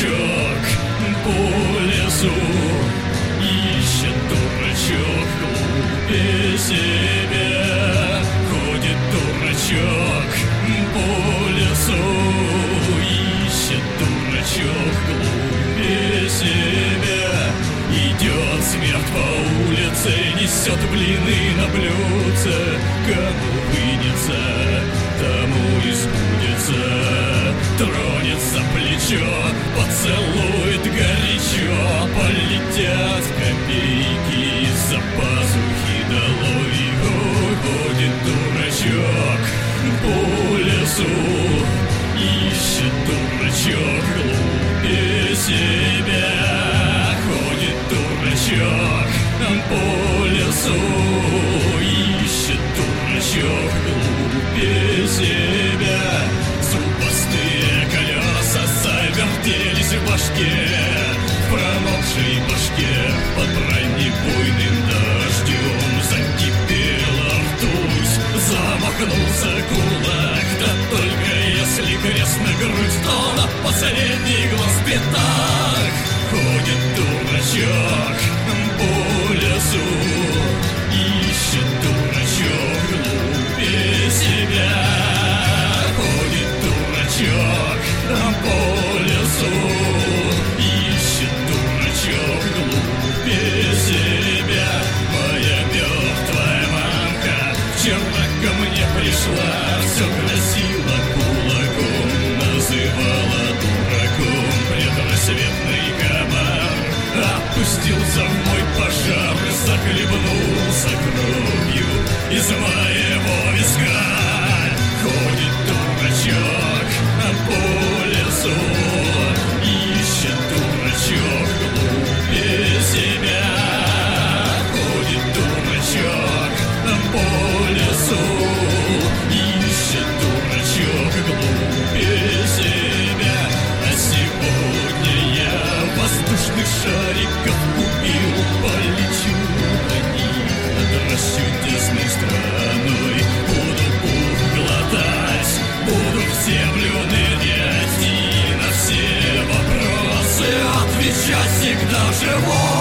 дурачок по лесу, ищет дурачок глубже себя. Ходит дурачок по лесу, ищет дурачок глубже себя. Идет смерть по улице, несет блины на блюдце. Кому вынется, тому и сбудется. Тронет за плечо, поцелует горячо. Полетят копейки из-за пазухи долой. Ходит дурачок по лесу, ищет дурачок глубже себя. Ходит дурачок по лесу, ищет дурачок глубже себя. Зубастые колеса завертелись в башке, в промокшей башке под бронебойным дождем. Закипела ртуть, замахнулся кулак. Да только если крест на грудь, то на последний глаз пятак. Ходит дурачок по лесу, ищет дурачок глубже себя. Ходит дурачок по лесу, ищет дурачок глубже себя. Моя мертвая мамка вчера ко мне пришла, все грозила кулаком, называла дураком. Предрассветный комар опустился в мой пожар, захлебнулся кровью из моего виска. Ходит дурачок по лесу, ищет дурачок глубже себя. Ходит дурачок по лесу, ищет дурачок глубже себя. А сегодня я воздушных шариков купил, полечу на них над расчудесной страной. Буду пух глотать, буду в землю нырять и на все вопросы отвечать всегда живой.